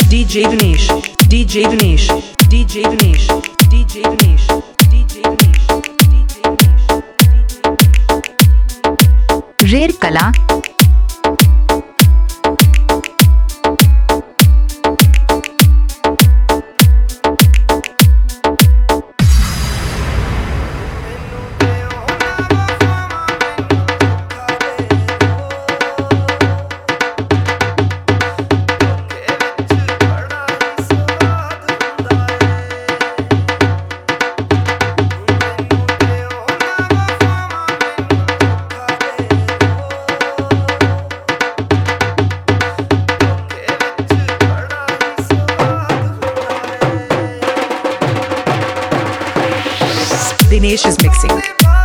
DJ Ganesh, DJ Ganesh, DJ Ganesh, DJ Ganesh, DJ Ganesh, रेर कला Dinesh is mixing.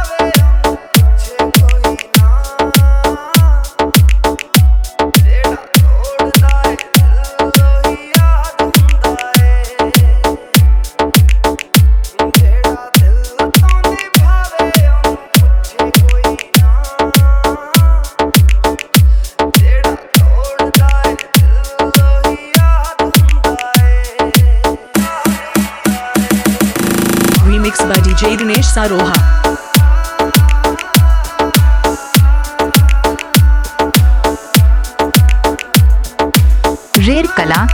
Remixed by DJ Dinesh Saroha. रेर कला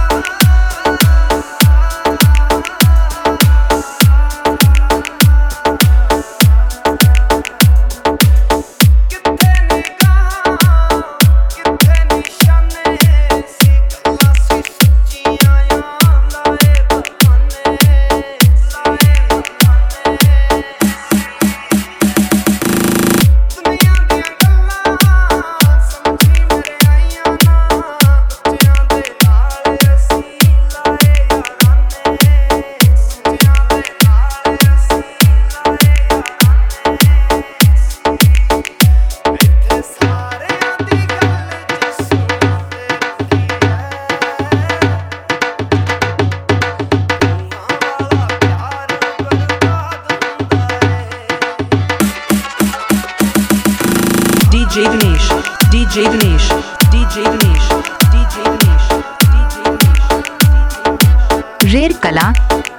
DJ Ganesh, DJ Ganesh, DJ Ganesh, DJ Ganesh, DJ Ganesh, रेर कला